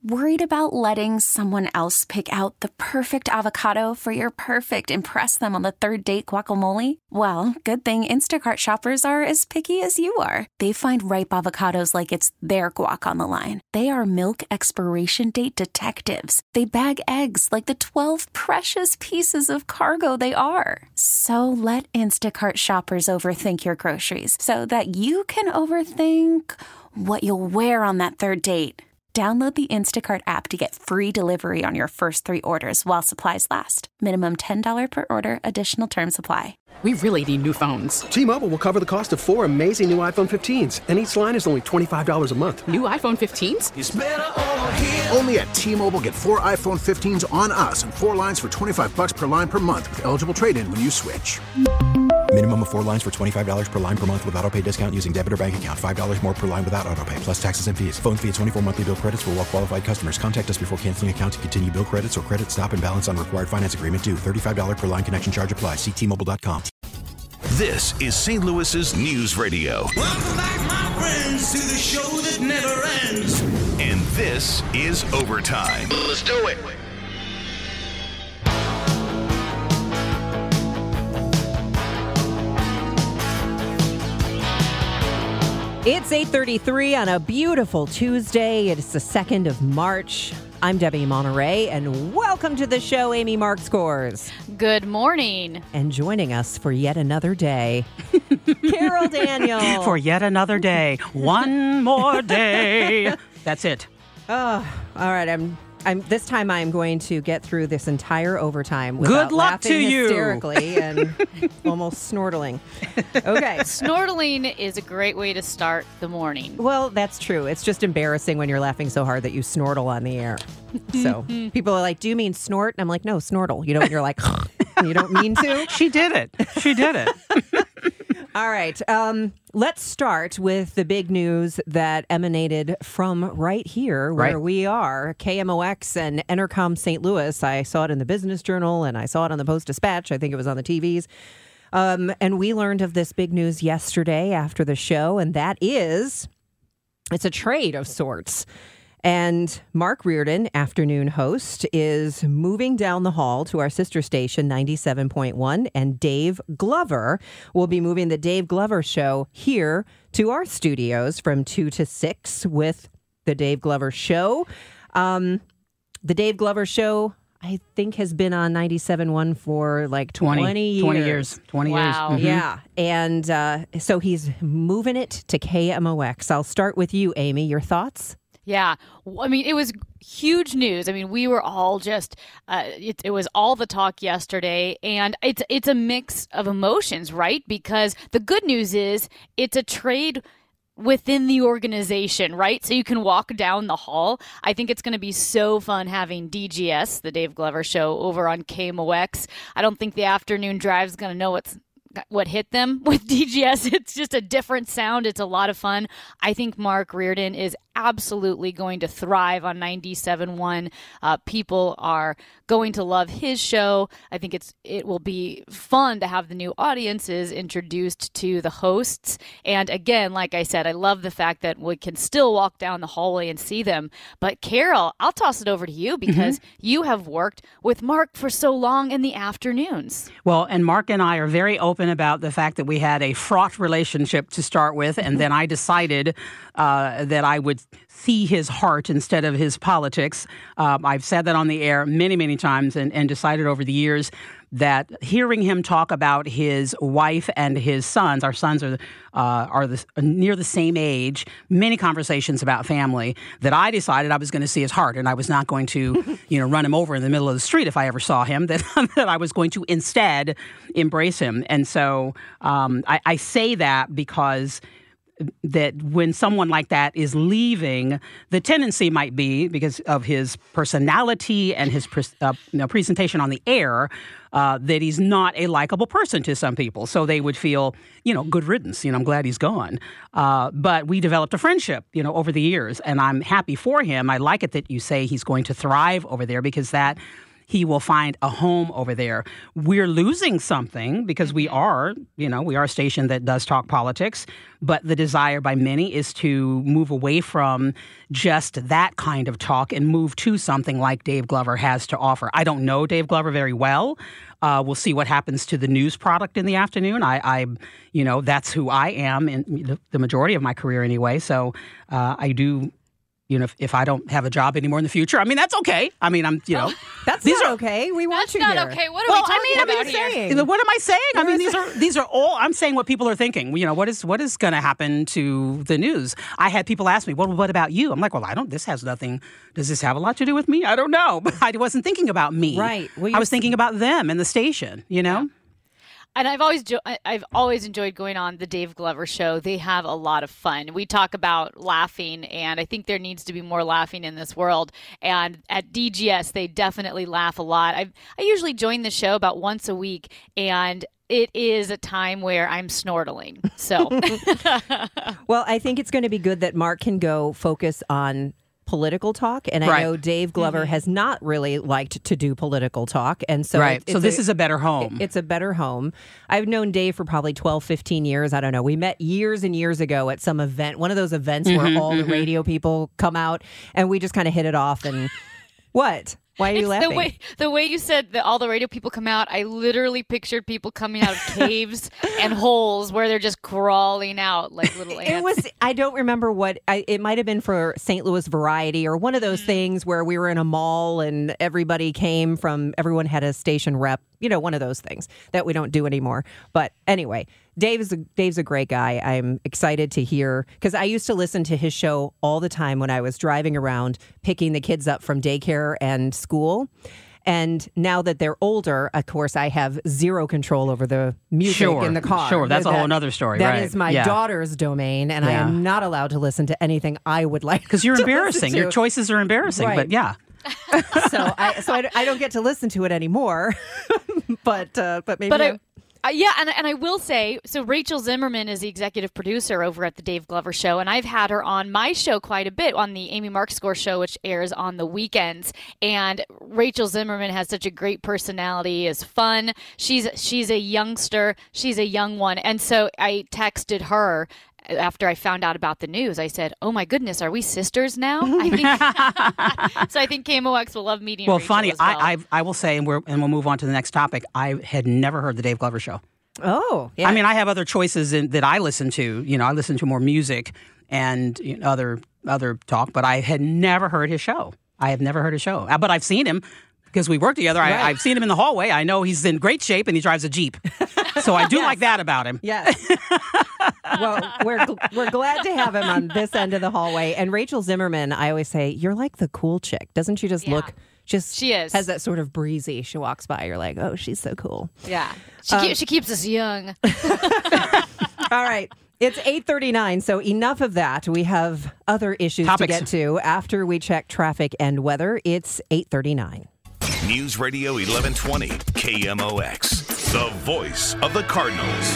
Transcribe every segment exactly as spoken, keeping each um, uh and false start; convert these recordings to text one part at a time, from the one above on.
Worried about letting someone else pick out the perfect avocado for your perfect impress them on the third date guacamole? Well, good thing Instacart shoppers are as picky as you are. They find ripe avocados like it's their guac on the line. They are milk expiration date detectives. They bag eggs like the twelve precious pieces of cargo they are. So let Instacart shoppers overthink your groceries so that you can overthink what you'll wear on that third date. Download the Instacart app to get free delivery on your first three orders while supplies last. Minimum ten dollars per order. Additional terms apply. We really need new phones. T-Mobile will cover the cost of four amazing new iPhone fifteens, and each line is only twenty-five dollars a month. New iPhone fifteens? It's better over here. Only at T-Mobile, get four iPhone fifteens on us and four lines for twenty-five dollars per line per month with eligible trade-in when you switch. Minimum of four lines for twenty-five dollars per line per month with autopay discount using debit or bank account. five dollars more per line without autopay, plus taxes and fees. Phone fee at twenty-four monthly bill credits for well-qualified customers. Contact us before canceling account to continue bill credits or credit stop and balance on required finance agreement due. thirty-five dollars per line connection charge applies. See T Mobile dot com. This is Saint Louis's News Radio. Welcome back, my friends, to the show that never ends. And this is Overtime. Let's do it. It's eight thirty-three on a beautiful Tuesday. It's the second of March. I'm Debbie Monterey, and welcome to the show, Amy Mark Scores. Good morning. And joining us for yet another day, Carol Daniel. For yet another day. One more day. That's it. Oh, all right. I'm. I'm. This time, I'm going to get through this entire overtime without Good luck laughing to you. hysterically and almost snortling. Okay. Snortling is a great way to start the morning. Well, that's true. It's just embarrassing when you're laughing so hard that you snortle on the air. So people are like, do you mean snort? And I'm like, no, snortle. You know, when you're like, you don't mean to. She did it. She did it. All right. Um, let's start with the big news that emanated from right here where Right. we are, K M O X and Entercom Saint Louis. I saw it in the Business Journal and I saw it on the Post-Dispatch. I think it was on the T Vs. Um, and we learned of this big news yesterday after the show, and that is it's a trade of sorts. And Mark Reardon, afternoon host, is moving down the hall to our sister station, ninety-seven point one. And Dave Glover will be moving the Dave Glover Show here to our studios from two to six with the Dave Glover Show. Um, the Dave Glover Show, I think, has been on ninety-seven point one for like twenty, twenty years. twenty years. twenty Wow. years. Mhm. Yeah. And uh, so he's moving it to K M O X. I'll start with you, Amy. Your thoughts? Yeah. I mean, it was huge news. I mean, we were all just, uh, it, it was all the talk yesterday. And it's it's a mix of emotions, right? Because the good news is it's a trade within the organization, right? So you can walk down the hall. I think it's going to be so fun having D G S, the Dave Glover Show, over on K M O X. I don't think the afternoon drive is going to know what's what hit them with D G S. It's just a different sound. It's a lot of fun. I think Mark Reardon is absolutely going to thrive on ninety-seven point one. Uh, people are going to love his show. I think it's it will be fun to have the new audiences introduced to the hosts. And again, like I said, I love the fact that we can still walk down the hallway and see them. But Carol, I'll toss it over to you because mm-hmm. you have worked with Mark for so long in the afternoons. Well, and Mark and I are very open about the fact that we had a fraught relationship to start with, and then I decided uh, that I would see his heart instead of his politics. Um, I've said that on the air many, many times and, and decided over the years that hearing him talk about his wife and his sons, our sons are uh, are the, near the same age, many conversations about family, that I decided I was going to see his heart and I was not going to, you know, run him over in the middle of the street if I ever saw him, that, that I was going to instead embrace him. And so um, I, I say that because that when someone like that is leaving, the tendency might be, because of his personality and his pre- uh, you know, presentation on the air, uh, that he's not a likable person to some people. So they would feel, you know, good riddance. You know, I'm glad he's gone. Uh, but we developed a friendship, you know, over the years, and I'm happy for him. I like it that you say he's going to thrive over there because that he will find a home over there. We're losing something because we are, you know, we are a station that does talk politics, but the desire by many is to move away from just that kind of talk and move to something like Dave Glover has to offer. I don't know Dave Glover very well. Uh, we'll see what happens to the news product in the afternoon. I, I you know, that's who I am in the majority of my career anyway. So uh, I do, you know, if, if I don't have a job anymore in the future, I mean, that's okay. I mean, I'm, you know. Oh, that's these not are, okay. We want That's you not here. okay. What are well, we talking I mean, about I'm here? saying. What am I saying? I You're mean, these are these are all, I'm saying what people are thinking. You know, what is what is going to happen to the news? I had people ask me, well, what about you? I'm like, well, I don't, this has nothing, does this have a lot to do with me? I don't know. But I wasn't thinking about me. Right. Well, I was thinking about them and the station, you know? And I've always jo- I've always enjoyed going on the Dave Glover show. They have a lot of fun. We talk about laughing, and I think there needs to be more laughing in this world. And at D G S, they definitely laugh a lot. I I usually join the show about once a week, and it is a time where I'm snortling. So, well, I think it's going to be good that Mark can go focus on political talk, and I right. know Dave Glover mm-hmm. has not really liked to do political talk, and so right. it, so this a, is a better home. It's a better home. I've known Dave for probably twelve, fifteen years. I don't know. We met years and years ago at some event, one of those events mm-hmm, where all mm-hmm. the radio people come out, and we just kind of hit it off. And what? Why are you it's laughing? The way, the way you said that all the radio people come out, I literally pictured people coming out of caves and holes where they're just crawling out like little ants. It was, I don't remember what, I, it might have been for Saint Louis Variety or one of those mm. things where we were in a mall and everybody came from, everyone had a station rep, you know, one of those things that we don't do anymore. But anyway, Dave is a, Dave's a great guy. I'm excited to hear, because I used to listen to his show all the time when I was driving around picking the kids up from daycare and school. And now that they're older, of course, I have zero control over the music sure, in the car. Sure, that's that, a whole other story, That right. is my yeah. daughter's domain, and yeah. I am not allowed to listen to anything I would like. Because you're to embarrassing. Your choices are embarrassing, right. but yeah. so I so I, I don't get to listen to it anymore. but uh, but maybe. But I, Uh, yeah, and, and I will say, so Rachel Zimmerman is the executive producer over at the Dave Glover Show, and I've had her on my show quite a bit, on the Amy Markscore show, which airs on the weekends. And Rachel Zimmerman has such a great personality, is fun. She's she's a youngster. She's a young one. And so I texted her after I found out about the news. I said, oh my goodness, are we sisters now? I think so. I think K M O X will love meeting well, Rachel funny, as well. I, I I will say, and, we're, and we'll move on to the next topic, I had never heard the Dave Glover Show. Oh, yeah. I mean, I have other choices in, that I listen to. You know, I listen to more music and you know, other other talk, but I had never heard his show. I have never heard his show. But I've seen him because we work together. Right. I, I've seen him in the hallway. I know he's in great shape and he drives a Jeep. So I do Yes. like that about him. Yes. Well, we're gl- we're glad to have him on this end of the hallway. And Rachel Zimmerman, I always say, you're like the cool chick. Doesn't she just Yeah. look, just She is. has that sort of breezy, she walks by, you're like, oh, she's so cool. Yeah. She, Um, keep, she keeps us young. All right. It's eight thirty-nine, so enough of that. We have other issues Topics. to get to after we check traffic and weather. It's eight thirty-nine. News Radio eleven twenty, K M O X, the voice of the Cardinals.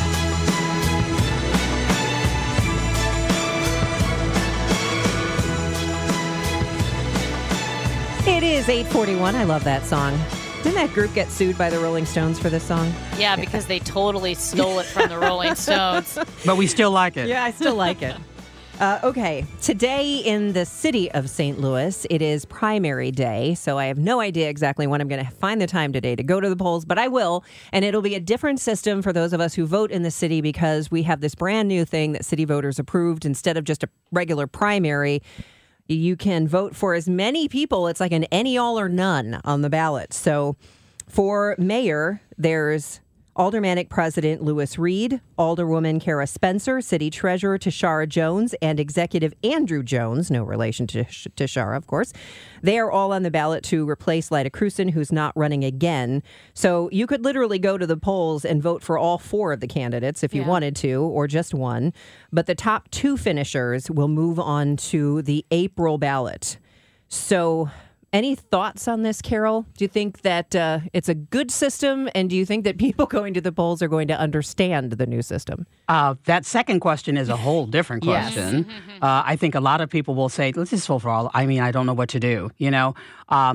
It is eight forty-one. I love that song. Didn't that group get sued by the Rolling Stones for this song? Yeah, because they totally stole it from the Rolling Stones. But we still like it. Yeah, I still like it. Uh, okay, today in the city of Saint Louis, it is primary day, so I have no idea exactly when I'm going to find the time today to go to the polls, but I will, and it'll be a different system for those of us who vote in the city because we have this brand new thing that city voters approved. Instead of just a regular primary, you can vote for as many people. It's like an any, all, or none on the ballot. So for mayor, there's Aldermanic President Lewis Reed, Alderwoman Kara Spencer, City Treasurer Tashara Jones, and Executive Andrew Jones, no relation to Tashara, of course. They are all on the ballot to replace Lyda Krewson, who's not running again. So you could literally go to the polls and vote for all four of the candidates if you Yeah. wanted to, or just one. But the top two finishers will move on to the April ballot. So any thoughts on this, Carol? Do you think that uh, it's a good system? And do you think that people going to the polls are going to understand the new system? Uh, that second question is a whole different Yes. question. uh, I think a lot of people will say, let's just vote for all. I mean, I don't know what to do, you know? Um,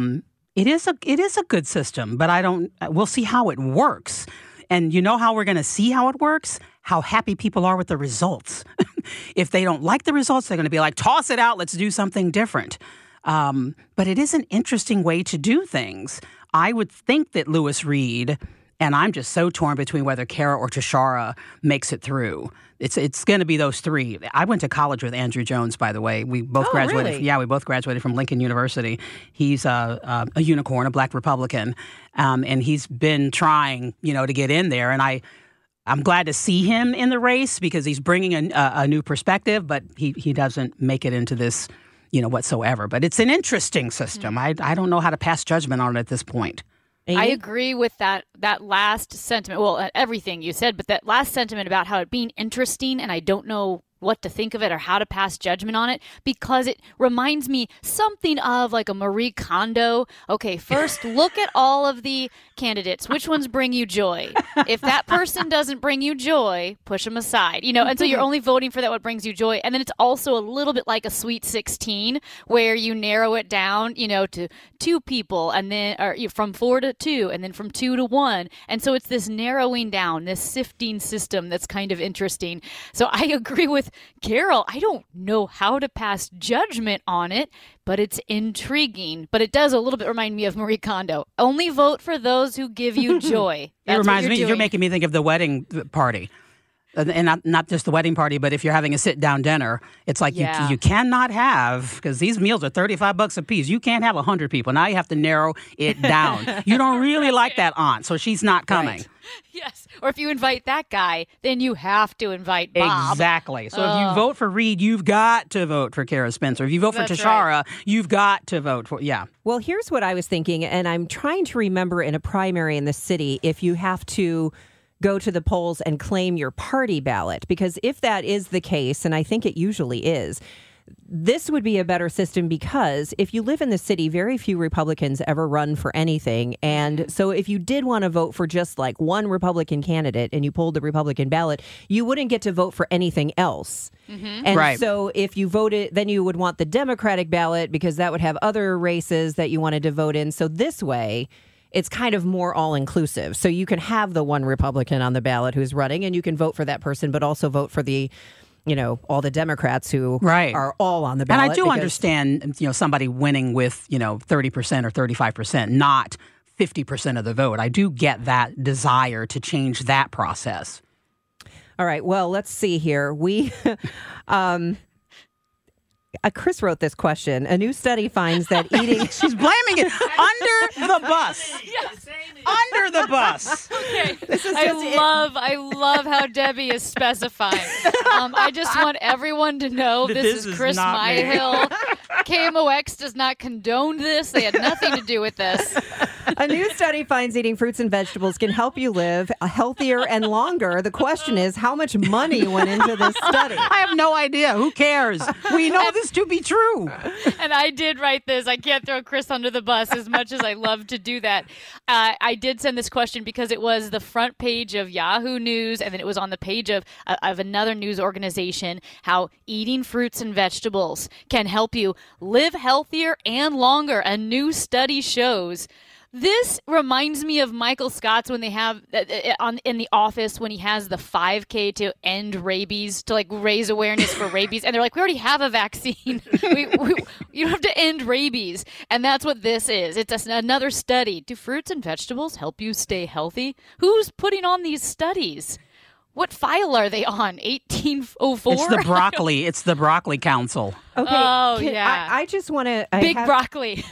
it is a it is a good system, but I don't. We'll see how it works. And you know how we're going to see how it works? How happy people are with the results. If they don't like the results, they're going to be like, toss it out. Let's do something different. Um, but it is an interesting way to do things. I would think that Lewis Reed, and I'm just so torn between whether Kara or Tashara makes it through. It's it's going to be those three. I went to college with Andrew Jones, by the way. We both oh, graduated. Really? Yeah, we both graduated from Lincoln University. He's a, a, a unicorn, a black Republican, um, and he's been trying, you know, to get in there. And I, I'm glad to see him in the race because he's bringing a, a, a new perspective. But he he doesn't make it into this, you know, whatsoever. But it's an interesting system. Mm-hmm. I I don't know how to pass judgment on it at this point. I agree with that that last sentiment. Well, everything you said, but that last sentiment about how it being interesting, and I don't know what to think of it or how to pass judgment on it, because it reminds me something of like a Marie Kondo. Okay, first look at all of the candidates. Which ones bring you joy? If that person doesn't bring you joy, push them aside. You know, and so you're only voting for that what brings you joy. And then it's also a little bit like a Sweet sixteen where you narrow it down, you know, to two people and then or from four to two and then from two to one. And so it's this narrowing down, this sifting system that's kind of interesting. So I agree with Carol. I don't know how to pass judgment on it, but it's intriguing. But it does a little bit remind me of Marie Kondo. Only vote for those who give you joy. It reminds you're me, doing. You're making me think of the wedding party. And not, not just the wedding party, but if you're having a sit-down dinner, it's like Yeah. you you cannot have, because these meals are thirty-five bucks a piece, you can't have one hundred people. Now you have to narrow it down. You don't really like that aunt, so she's not coming. Right. Yes. Or if you invite that guy, then you have to invite Bob. Exactly. So Oh. if you vote for Reed, you've got to vote for Kara Spencer. If you vote for That's Tashara, you've got to vote for, yeah. Well, here's what I was thinking, and I'm trying to remember in a primary in the city if you have to go to the polls and claim your party ballot, because if that is the case, and I think it usually is, this would be a better system because if you live in the city, very few Republicans ever run for anything. And so if you did want to vote for just like one Republican candidate and you pulled the Republican ballot, you wouldn't get to vote for anything else. Mm-hmm. And Right. so if you voted, then you would want the Democratic ballot because that would have other races that you wanted to vote in. So this way, it's kind of more all-inclusive. So you can have the one Republican on the ballot who's running and you can vote for that person, but also vote for the, you know, all the Democrats who Right. are all on the ballot. And I do because- understand, you know, somebody winning with, you know, thirty percent or thirty-five percent, not fifty percent of the vote. I do get that desire to change that process. All right. Well, let's see here. We, um, uh, Chris wrote this question. A new study finds that eating. She's blaming it under the bus. Yes. Under the bus. Okay. This is I just it. love, I love how Debbie is specifying. Um, I just want everyone to know That this, this is is Chris not me. Myhill. K M O X does not condone this. They had nothing to do with this. A new study finds eating fruits and vegetables can help you live healthier and longer. The question is, how much money went into this study? I have no idea. Who cares? We know this to be true. And I did write this. I can't throw Chris under the bus as much as I love to do that. Uh, I did send this question because it was the front page of Yahoo News, and then it was on the page of, uh, of another news organization, how eating fruits and vegetables can help you live healthier and longer. A new study shows. This reminds me of Michael Scott's when they have uh, on in The Office when he has the five K to end rabies, to like raise awareness for rabies, and they're like, we already have a vaccine. we, we, you don't have to end rabies, and that's what this is. It's a, another study. Do fruits and vegetables help you stay healthy? Who's putting on these studies? What file are they on? eighteen oh four? It's the broccoli. It's the broccoli council. Okay. Oh, can- yeah. I, I just want to. Big have, broccoli.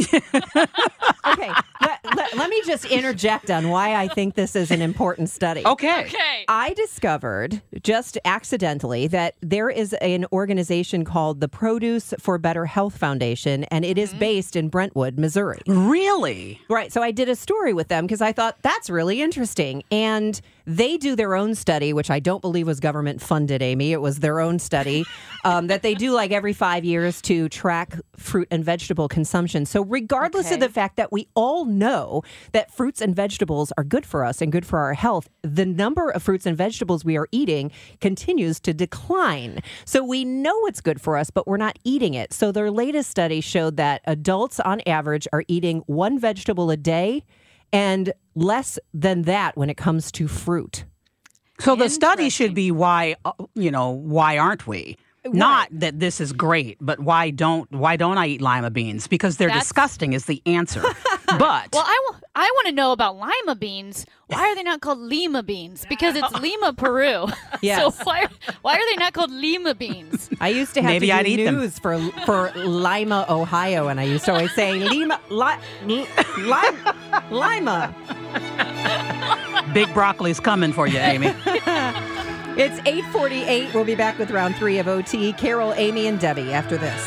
Okay. Let, let, let me just interject on why I think this is an important study. Okay. Okay. I discovered just accidentally that there is an organization called the Produce for Better Health Foundation, and it is based in Brentwood, Missouri. Really? Right. So I did a story with them because I thought that's really interesting. And they do their own study, which I don't believe was government funded, Amy. It was their own study um, that they do like every five years to track fruit and vegetable consumption. So regardless Okay. of the fact that we all know that fruits and vegetables are good for us and good for our health, the number of fruits and vegetables we are eating continues to decline. So we know it's good for us, but we're not eating it. So their latest study showed that adults on average are eating one vegetable a day and less than that when it comes to fruit. So the study should be why, uh, you know, why aren't we? Right. Not that this is great, but why don't why don't I eat lima beans? Because they're That's... disgusting is the answer. But well, I, w- I want to know about lima beans. Why are they not called lima beans? Because it's Lima, Peru. Yes. So why why are they not called lima beans? I used to have Maybe to do I'd eat news them. for for Lima, Ohio, and I used to always say Lima, li, li, Lima. Big broccoli's coming for you, Amy. It's eight forty-eight. We'll be back with round three of O T. Carol, Amy, and Debbie after this.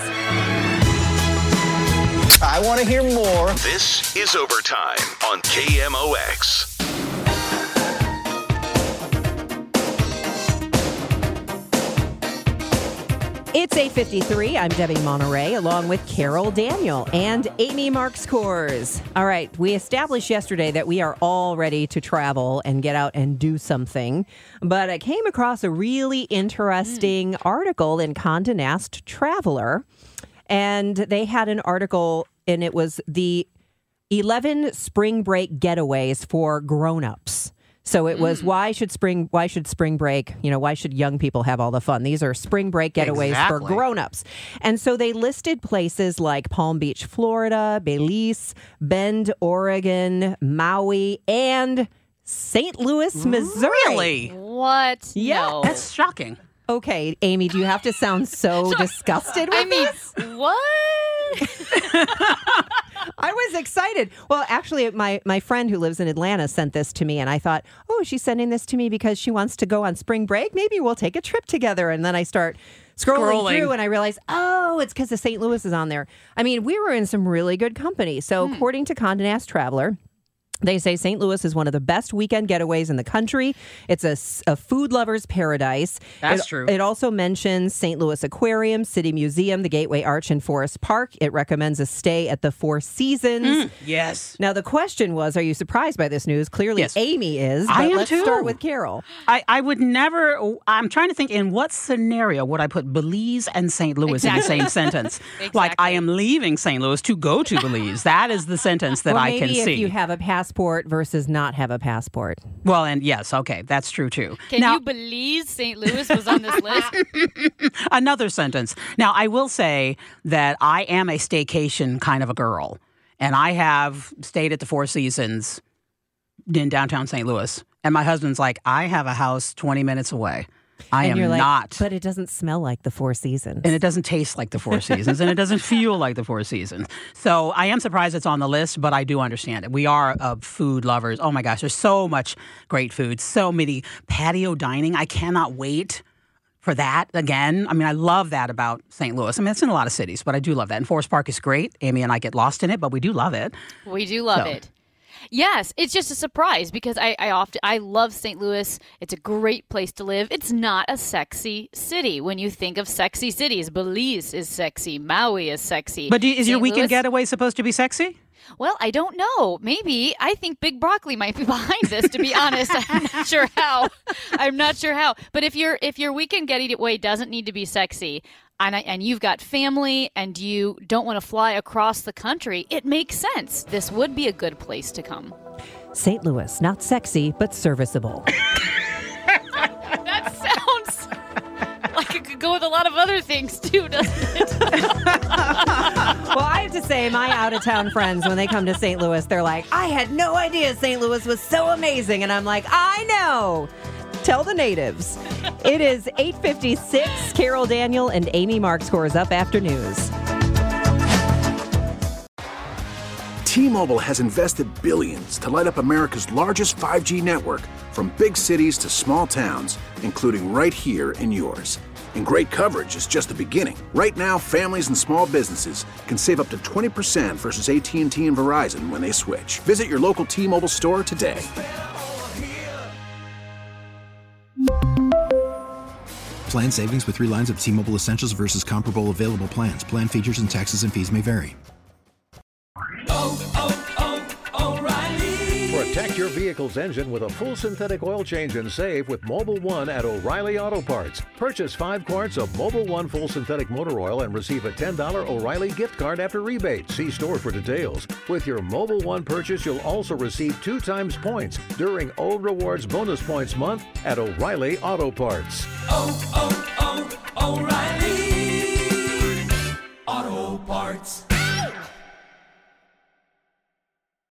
I want to hear more. This is Overtime on K M O X. It's eight fifty-three. I'm Debbie Monterey, along with Carol Daniel and Amy Marks Kors. All right, we established yesterday that we are all ready to travel and get out and do something. But I came across a really interesting mm. article in Condé Nast Traveler. And they had an article, and it was the eleven spring break getaways for grown-ups. So it was, mm. why should spring why should spring break, you know, why should young people have all the fun? These are spring break getaways exactly. for grown-ups. And so they listed places like Palm Beach, Florida, Belize, Bend, Oregon, Maui, and Saint Louis, Missouri. Really? What? Yeah. No. That's shocking. Okay, Amy, do you have to sound so, so disgusted with I mean, this? What? I was excited. Well, actually, my, my friend who lives in Atlanta sent this to me, and I thought, oh, she's sending this to me because she wants to go on spring break. Maybe we'll take a trip together. And then I start scrolling, scrolling. through, and I realize, oh, it's because the Saint Louis is on there. I mean, we were in some really good company. So hmm. according to Condé Nast Traveler, they say Saint Louis is one of the best weekend getaways in the country. It's a, a food lover's paradise. That's it, true. It also mentions Saint Louis Aquarium, City Museum, the Gateway Arch, and Forest Park. It recommends a stay at the Four Seasons. Mm, yes. Now, the question was, are you surprised by this news? Clearly, yes. Amy is. But I am let's too. start with Carol. I, I would never, I'm trying to think in what scenario would I put Belize and Saint Louis exactly. in the same sentence? Exactly. Like, I am leaving Saint Louis to go to Belize. That is the sentence that well, I can see. Maybe if you have a passport versus not have a passport. Well, and yes, okay, that's true too. Can now, you believe Saint Louis was on this list? Another sentence. Now, I will say that I am a staycation kind of a girl, and I have stayed at the Four Seasons in downtown Saint Louis, and my husband's like, I have a house twenty minutes away. I and am you're like, not. But it doesn't smell like the Four Seasons. And it doesn't taste like the Four Seasons. And it doesn't feel like the Four Seasons. So I am surprised it's on the list, but I do understand it. We are uh, food lovers. Oh, my gosh. There's so much great food. So many patio dining. I cannot wait for that again. I mean, I love that about Saint Louis. I mean, it's in a lot of cities, but I do love that. And Forest Park is great. Amy and I get lost in it, but we do love it. We do love so. it. Yes, it's just a surprise because I, I often I love Saint Louis. It's a great place to live. It's not a sexy city. When you think of sexy cities, Belize is sexy, Maui is sexy. But do, is Saint your weekend Louis, getaway supposed to be sexy? Well, I don't know. Maybe. I think Big Broccoli might be behind this, to be honest. I'm not sure how. I'm not sure how. But if your if your weekend getaway doesn't need to be sexy, and, I, and you've got family and you don't want to fly across the country, it makes sense. This would be a good place to come. Saint Louis, not sexy, but serviceable. That sounds like it could go with a lot of other things, too, doesn't it? Well, I have to say, my out-of-town friends, when they come to Saint Louis, they're like, I had no idea Saint Louis was so amazing. And I'm like, I know. Tell the natives. It is eight fifty-six. Carol Daniel and Amy Marks Kors up after news. T-Mobile has invested billions to light up America's largest five G network, from big cities to small towns, including right here in yours. And great coverage is just the beginning. Right now, families and small businesses can save up to twenty percent versus A T and T and Verizon when they switch. Visit your local T-Mobile store today. Plan savings with three lines of T-Mobile Essentials versus comparable available plans. Plan features and taxes and fees may vary. Oh, oh, Protect your vehicle's engine with a full synthetic oil change and save with Mobil one at O'Reilly Auto Parts. Purchase five quarts of Mobil one full synthetic motor oil and receive a ten dollars O'Reilly gift card after rebate. See store for details. With your Mobil one purchase, you'll also receive two times points during O Rewards Bonus Points Month at O'Reilly Auto Parts. Oh, oh, oh, O'Reilly